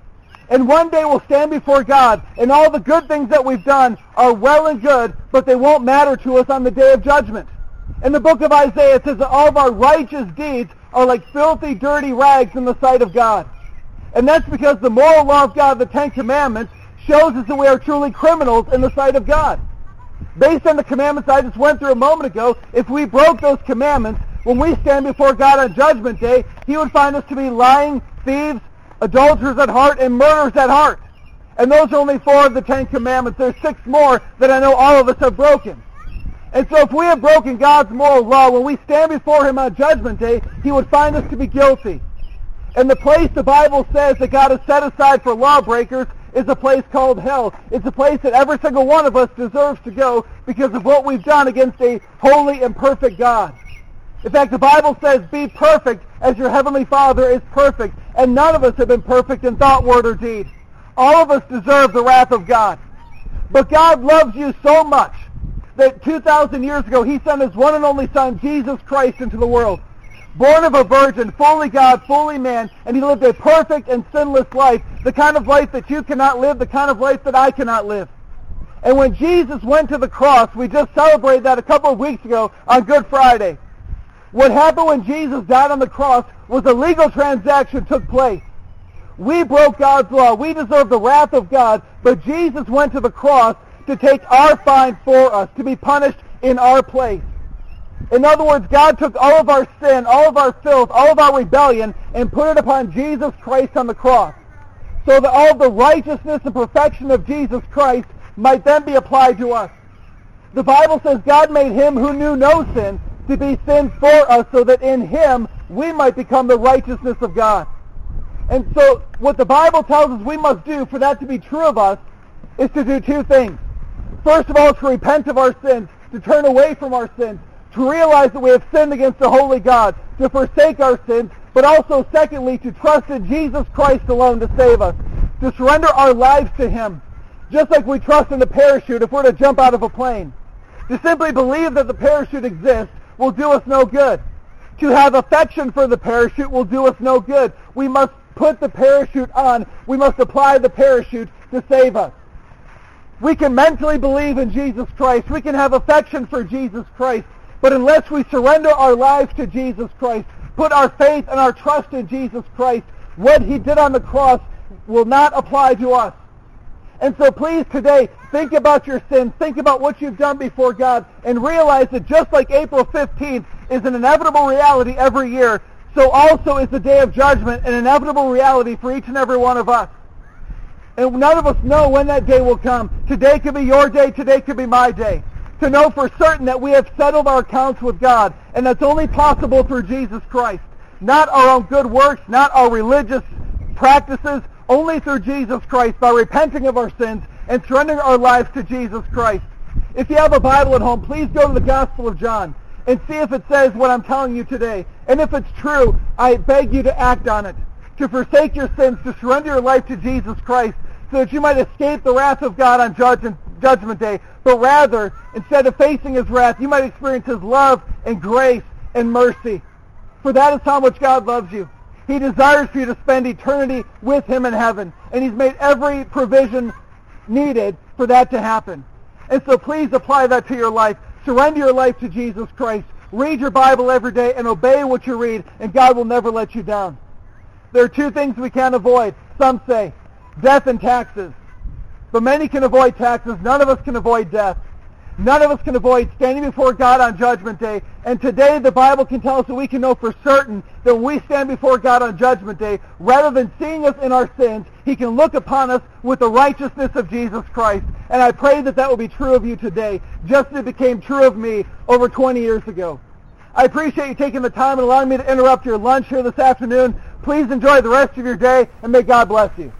And one day we'll stand before God, and all the good things that we've done are well and good, but they won't matter to us on the day of judgment. In the book of Isaiah, it says that all of our righteous deeds are like filthy, dirty rags in the sight of God. And that's because the moral law of God, the Ten Commandments, shows us that we are truly criminals in the sight of God. Based on the commandments I just went through a moment ago, if we broke those commandments, when we stand before God on Judgment Day, He would find us to be lying, thieves, adulterers at heart, and murderers at heart. And those are only 4 of the 10 commandments. There's 6 more that I know all of us have broken. And so if we have broken God's moral law, when we stand before Him on Judgment Day, He would find us to be guilty. And the place the Bible says that God has set aside for lawbreakers is a place called hell. It's a place that every single one of us deserves to go because of what we've done against a holy and perfect God. In fact, the Bible says, be perfect as your heavenly Father is perfect. And none of us have been perfect in thought, word, or deed. All of us deserve the wrath of God. But God loves you so much that 2,000 years ago, He sent His one and only Son, Jesus Christ, into the world. Born of a virgin, fully God, fully man, and He lived a perfect and sinless life, the kind of life that you cannot live, the kind of life that I cannot live. And when Jesus went to the cross, we just celebrated that a couple of weeks ago on Good Friday. What happened when Jesus died on the cross was a legal transaction took place. We broke God's law. We deserve the wrath of God, but Jesus went to the cross to take our fine for us, to be punished in our place. In other words, God took all of our sin, all of our filth, all of our rebellion, and put it upon Jesus Christ on the cross, so that all the righteousness and perfection of Jesus Christ might then be applied to us. The Bible says God made Him who knew no sin to be sin for us, so that in Him we might become the righteousness of God. And so what the Bible tells us we must do for that to be true of us is to do 2 things. First of all, to repent of our sins, to turn away from our sins, to realize that we have sinned against the holy God, to forsake our sins, but also, secondly, to trust in Jesus Christ alone to save us, to surrender our lives to Him, just like we trust in the parachute if we're to jump out of a plane. To simply believe that the parachute exists will do us no good. To have affection for the parachute will do us no good. We must put the parachute on. We must apply the parachute to save us. We can mentally believe in Jesus Christ. We can have affection for Jesus Christ. But unless we surrender our lives to Jesus Christ, put our faith and our trust in Jesus Christ, what He did on the cross will not apply to us. And so please today, think about your sins, think about what you've done before God, and realize that just like April 15th is an inevitable reality every year, so also is the day of judgment an inevitable reality for each and every one of us. And none of us know when that day will come. Today could be your day, today could be my day. To know for certain that we have settled our accounts with God, and that's only possible through Jesus Christ. Not our own good works, not our religious practices, Only through Jesus Christ, by repenting of our sins and surrendering our lives to Jesus Christ. If you have a Bible at home, please go to the Gospel of John and see if it says what I'm telling you today. And if it's true, I beg you to act on it, to forsake your sins, to surrender your life to Jesus Christ, so that you might escape the wrath of God on Judgment Day, but rather, instead of facing his wrath, you might experience his love and grace and mercy. For that is how much God loves you. He desires for you to spend eternity with him in heaven, and he's made every provision needed for that to happen. And so please apply that to your life. Surrender your life to Jesus Christ. Read your Bible every day and obey what you read, and God will never let you down. There are two things we can't avoid. Some say, death and taxes. But many can avoid taxes. None of us can avoid death. None of us can avoid standing before God on Judgment Day. And today the Bible can tell us that we can know for certain that when we stand before God on Judgment Day, rather than seeing us in our sins, he can look upon us with the righteousness of Jesus Christ. And I pray that that will be true of you today, just as it became true of me over 20 years ago. I appreciate you taking the time and allowing me to interrupt your lunch here this afternoon. Please enjoy the rest of your day, and may God bless you.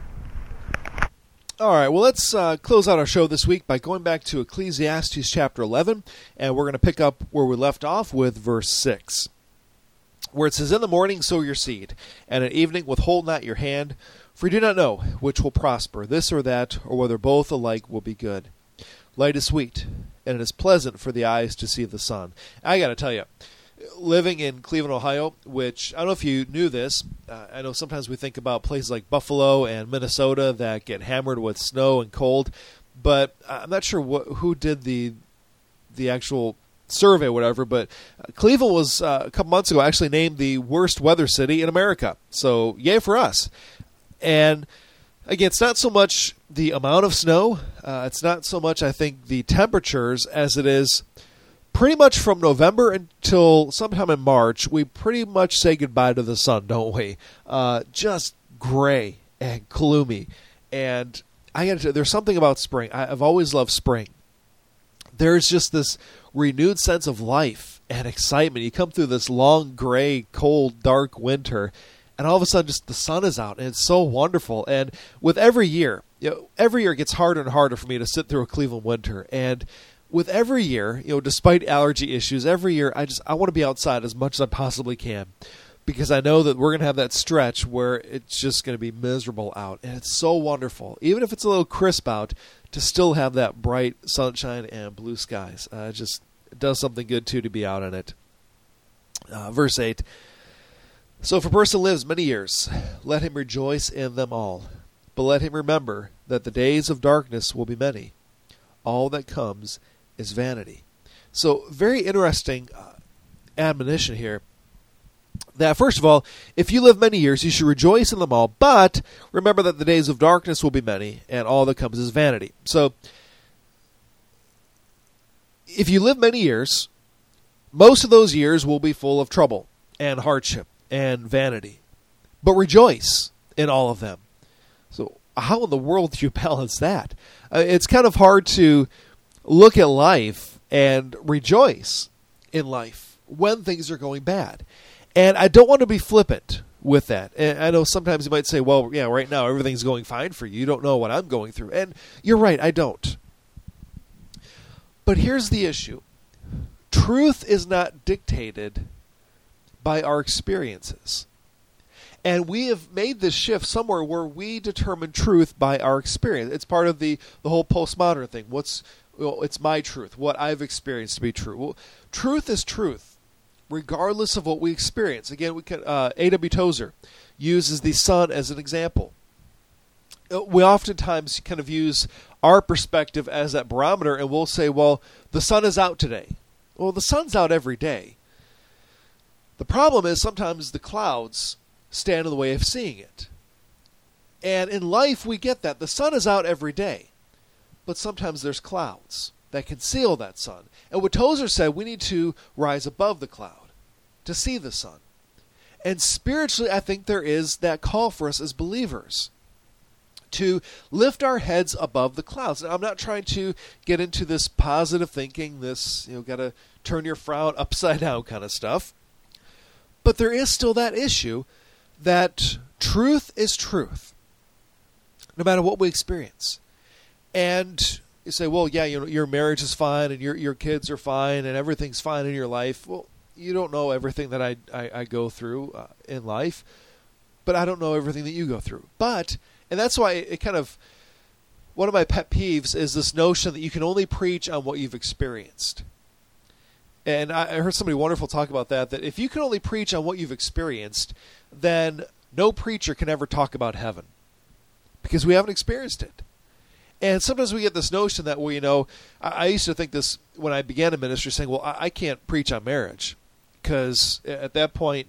All right, well, let's close out our show this week by going back to Ecclesiastes chapter 11, and we're going to pick up where we left off with verse 6, where it says, "In the morning sow your seed, and at evening withhold not your hand, for you do not know which will prosper, this or that, or whether both alike will be good. Light is sweet, and it is pleasant for the eyes to see the sun." I got to tell you, living in Cleveland, Ohio, which, I don't know if you knew this, I know sometimes we think about places like Buffalo and Minnesota that get hammered with snow and cold, but I'm not sure who did the actual survey or whatever, but Cleveland was, a couple months ago, actually named the worst weather city in America. So, yay for us. And, again, it's not so much the amount of snow, it's not so much, I think, the temperatures as it is pretty much from November until sometime in March, we pretty much say goodbye to the sun, don't we? Just gray and gloomy. And I got to tell you, there's something about spring. I've always loved spring. There's just this renewed sense of life and excitement. You come through this long, gray, cold, dark winter, and all of a sudden just the sun is out, and it's so wonderful. And with every year, every year it gets harder and harder for me to sit through a Cleveland winter. And with every year, despite allergy issues, every year I want to be outside as much as I possibly can, because I know that we're going to have that stretch where it's just going to be miserable out, and it's so wonderful, even if it's a little crisp out, to still have that bright sunshine and blue skies. It does something good too to be out in it. Verse 8, "So if a person lives many years, let him rejoice in them all, but let him remember that the days of darkness will be many. All that comes is vanity." So, very interesting admonition here. That, first of all, if you live many years, you should rejoice in them all, but remember that the days of darkness will be many, and all that comes is vanity. So, if you live many years, most of those years will be full of trouble and hardship and vanity. But rejoice in all of them. So, how in the world do you balance that? It's kind of hard to look at life and rejoice in life when things are going bad. And I don't want to be flippant with that. And I know sometimes you might say, well, yeah, right now everything's going fine for you. You don't know what I'm going through. And you're right, I don't. But here's the issue. Truth is not dictated by our experiences. And we have made this shift somewhere where we determine truth by our experience. It's part of the whole postmodern thing. It's my truth, what I've experienced to be true. Well, truth is truth, regardless of what we experience. Again, we can A.W. Tozer uses the sun as an example. We oftentimes kind of use our perspective as that barometer, and we'll say, well, the sun is out today. Well, the sun's out every day. The problem is sometimes the clouds stand in the way of seeing it. And in life, we get that. The sun is out every day. But sometimes there's clouds that conceal that sun. And what Tozer said, we need to rise above the cloud to see the sun. And spiritually, I think there is that call for us as believers to lift our heads above the clouds. Now, I'm not trying to get into this positive thinking, this, got to turn your frown upside down kind of stuff. But there is still that issue that truth is truth. no matter what we experience. And you say, well, yeah, your marriage is fine and your kids are fine and everything's fine in your life. Well, you don't know everything that I go through in life, but I don't know everything that you go through. And that's why it kind of, one of my pet peeves is this notion that you can only preach on what you've experienced. And I heard somebody wonderful talk about that if you can only preach on what you've experienced, then no preacher can ever talk about heaven because we haven't experienced it. And sometimes we get this notion that, well, I used to think this when I began in ministry, saying, well, I can't preach on marriage because at that point,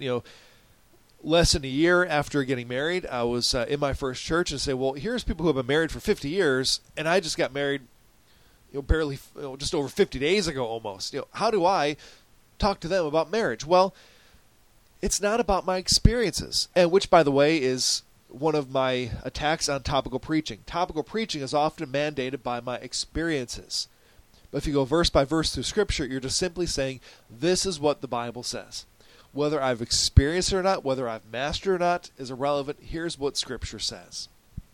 less than a year after getting married, I was in my first church and say, well, here's people who have been married for 50 years, and I just got married, barely, just over 50 days ago almost. How do I talk to them about marriage? Well, it's not about my experiences, and which, by the way, is one of my attacks on topical preaching. Topical preaching is often mandated by my experiences. But if you go verse by verse through Scripture, you're just simply saying, this is what the Bible says. Whether I've experienced it or not, whether I've mastered it or not, is irrelevant. Here's what Scripture says.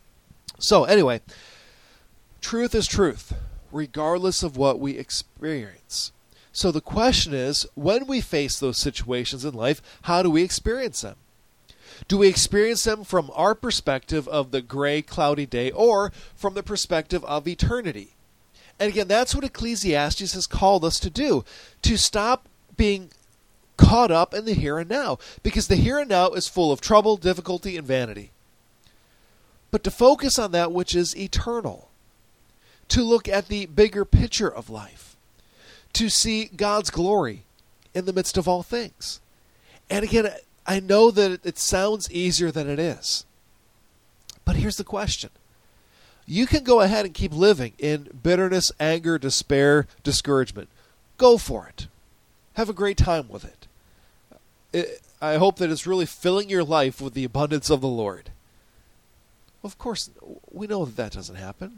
So anyway, truth is truth, regardless of what we experience. So the question is, when we face those situations in life, how do we experience them? Do we experience them from our perspective of the gray, cloudy day, or from the perspective of eternity? And again, that's what Ecclesiastes has called us to do, to stop being caught up in the here and now, because the here and now is full of trouble, difficulty, and vanity. But to focus on that which is eternal, to look at the bigger picture of life, to see God's glory in the midst of all things. And again, I know that it sounds easier than it is. But here's the question. You can go ahead and keep living in bitterness, anger, despair, discouragement. Go for it. Have a great time with it. I hope that it's really filling your life with the abundance of the Lord. Well, of course, we know that doesn't happen.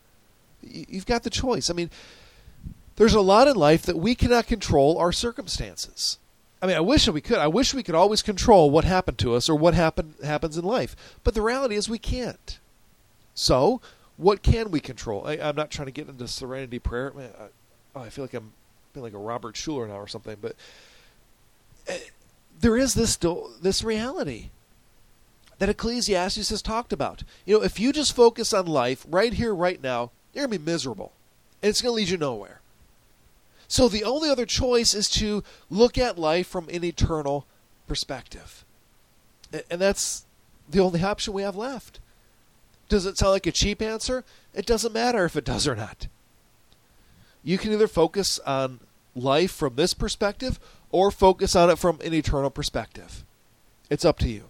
You've got the choice. I mean, there's a lot in life that we cannot control our circumstances. I mean, I wish that we could. I wish we could always control what happened to us or what happens in life. But the reality is we can't. So, what can we control? I'm not trying to get into serenity prayer. Man, I feel like I'm being like a Robert Schuller now or something. But there is this reality that Ecclesiastes has talked about. If you just focus on life right here, right now, you're going to be miserable. And it's going to lead you nowhere. So the only other choice is to look at life from an eternal perspective. And that's the only option we have left. Does it sound like a cheap answer? It doesn't matter if it does or not. You can either focus on life from this perspective or focus on it from an eternal perspective. It's up to you.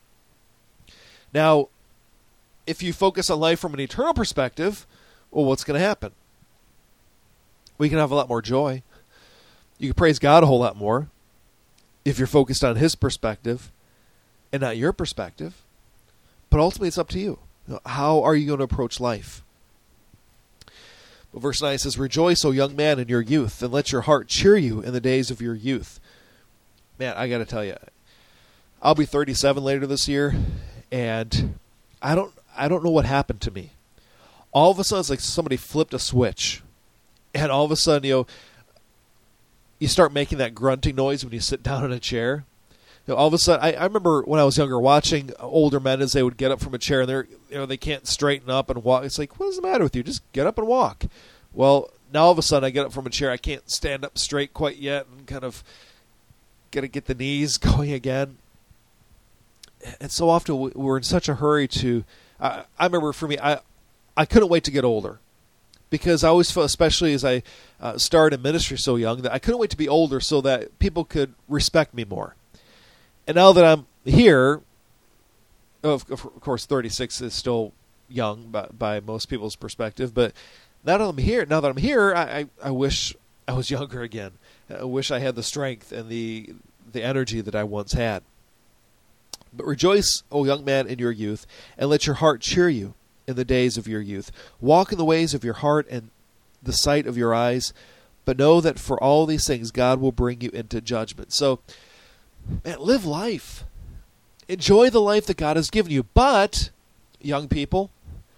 Now, if you focus on life from an eternal perspective, well, what's going to happen? We can have a lot more joy. You can praise God a whole lot more if you're focused on His perspective and not your perspective. But ultimately, it's up to you. How are you going to approach life? Well, verse 9 says, "Rejoice, O young man, in your youth, and let your heart cheer you in the days of your youth." Man, I got to tell you, I'll be 37 later this year, and I don't know what happened to me. All of a sudden, it's like somebody flipped a switch. And all of a sudden, you start making that grunting noise when you sit down in a chair. All of a sudden, I remember when I was younger watching older men as they would get up from a chair and they can't straighten up and walk. It's like, what is the matter with you? Just get up and walk. Well, now all of a sudden I get up from a chair. I can't stand up straight quite yet and kind of got to get the knees going again. And so often we're in such a hurry to. I remember for me, I couldn't wait to get older. Because I always felt, especially as I started in ministry so young, that I couldn't wait to be older so that people could respect me more. And now that I'm here, of course 36 is still young by most people's perspective, but now that I'm here, I wish I was younger again. I wish I had the strength and the energy that I once had. But rejoice, O young man, in your youth, and let your heart cheer you in the days of your youth. Walk in the ways of your heart and the sight of your eyes, but know that for all these things God will bring you into judgment. So, man, live life. Enjoy the life that God has given you. But, young people,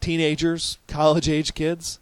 teenagers, college-age kids.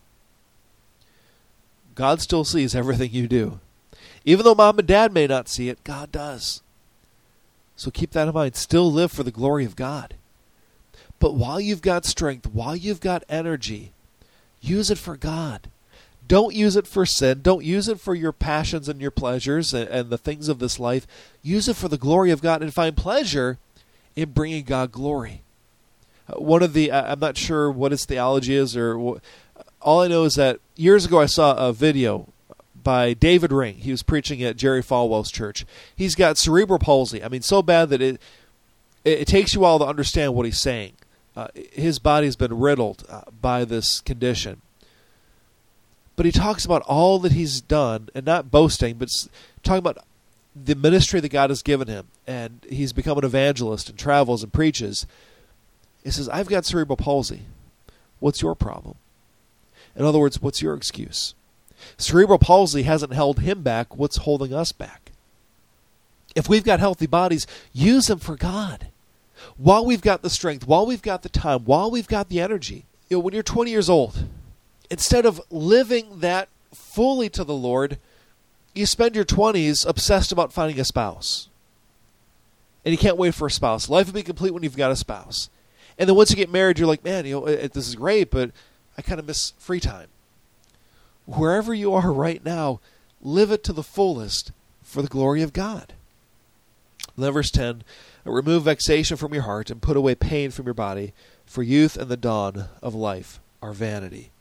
God still sees everything you do. Even though mom and dad may not see it, God does. So keep that in mind. Still live for the glory of God. But while you've got strength, while you've got energy, use it for God. Don't use it for sin. Don't use it for your passions and your pleasures and the things of this life. Use it for the glory of God and find pleasure in bringing God glory. One of the, I'm not sure what his theology is, or all I know is that years ago I saw a video by David Ring. He was preaching at Jerry Falwell's church. He's got cerebral palsy. I mean, so bad that it takes you a while to understand what he's saying. His body's been riddled by this condition. But he talks about all that he's done, and not boasting, but talking about the ministry that God has given him. And he's become an evangelist and travels and preaches. He says, I've got cerebral palsy. What's your problem? In other words, what's your excuse? Cerebral palsy hasn't held him back. What's holding us back? If we've got healthy bodies, use them for God. While we've got the strength, while we've got the time, while we've got the energy. You know, when you're 20 years old, instead of living that fully to the Lord, you spend your 20s obsessed about finding a spouse. And you can't wait for a spouse. Life will be complete when you've got a spouse. And then once you get married, you're like, man, this is great, but I kind of miss free time. Wherever you are right now, live it to the fullest for the glory of God. Then verse 10, remove vexation from your heart and put away pain from your body, for youth and the dawn of life are vanity.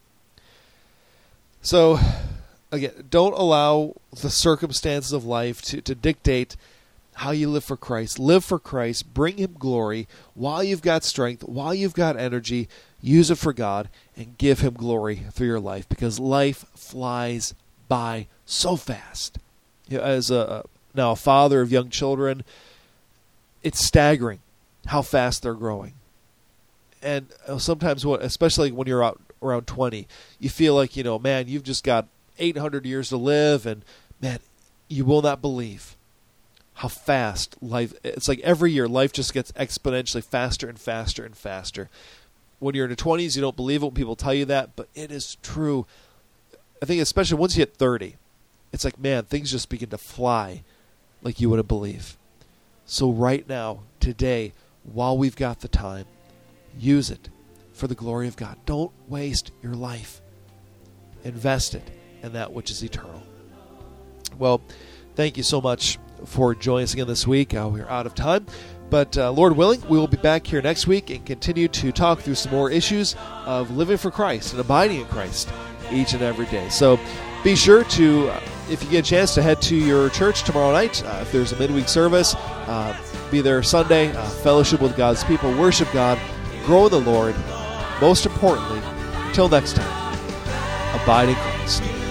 So, again, don't allow the circumstances of life to dictate how you live for Christ. Live for Christ. Bring Him glory. While you've got strength, while you've got energy, use it for God and give Him glory through your life, because life flies by so fast. You know, as now a father of young children, it's staggering how fast they're growing. And sometimes, especially when you're out around 20, you feel like, man, you've just got 800 years to live, and man, you will not believe how fast life, it's like every year life just gets exponentially faster and faster and faster. When you're in your 20s, you don't believe it when people tell you that, but it is true. I think especially once you hit 30, it's like, man, things just begin to fly like you wouldn't believe. So right now, today, while we've got the time, use it for the glory of God. Don't waste your life. Invest it in that which is eternal. Well, thank you so much for joining us again this week. We're out of time. But Lord willing, we will be back here next week and continue to talk through some more issues of living for Christ and abiding in Christ each and every day. So be sure to, if you get a chance, to head to your church tomorrow night. If there's a midweek service, be there Sunday, fellowship with God's people, worship God, grow in the Lord. Most importantly, until next time, abide in Christ.